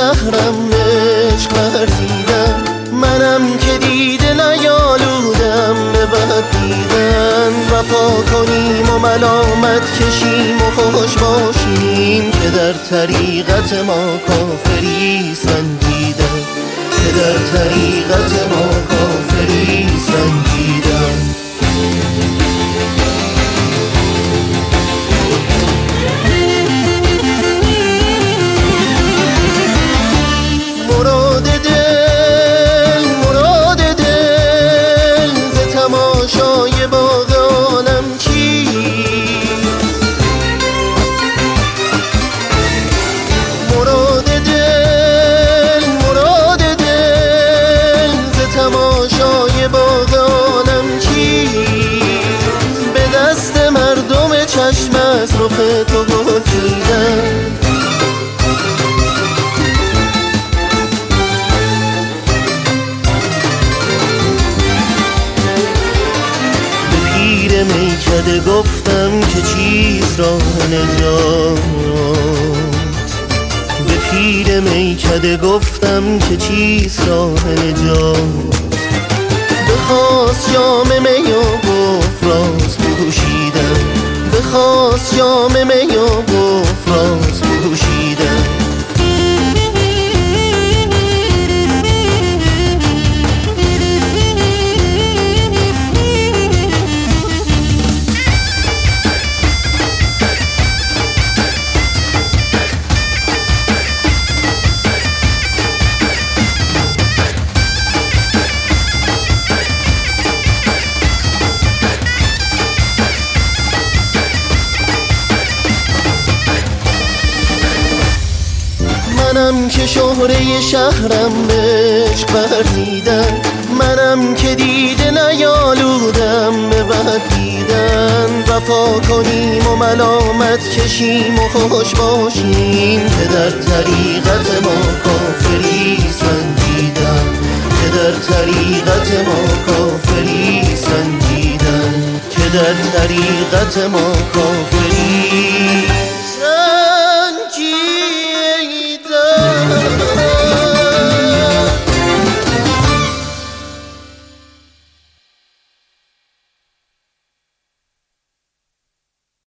شهرم عشق ورزیدن، منم که دیده نیالودم به بد دیدن. وفا کنیم و ملامت کشیم و خوش باشیم که در طریقت ما کافری سنجیدن، که در طریقت ما کافری سنجیدن. مراد دل ز تماشای باغ عالم چیست؟ مراد دل ز تماشای باغ عالم چیست؟ به دست مردم چشم از رخ تو گل چیدن. میکده گفتم که چیز راه نجات، به پیر میکده گفتم که چیز راه نجات. بخواست جام می و گفت راز پوشیدم، بخواست جام می و گفت راز پوشیدم. منم که شهره شهرم عشق ورزیدن، منم که دیده نیالودم به بد دیدن. وفا کنیم و ملامت کشیم و خوش باشیم که در طریقت ما کافری سنجیدن، که در طریقت ما کافری سنجیدن، که در طریقت ما کافری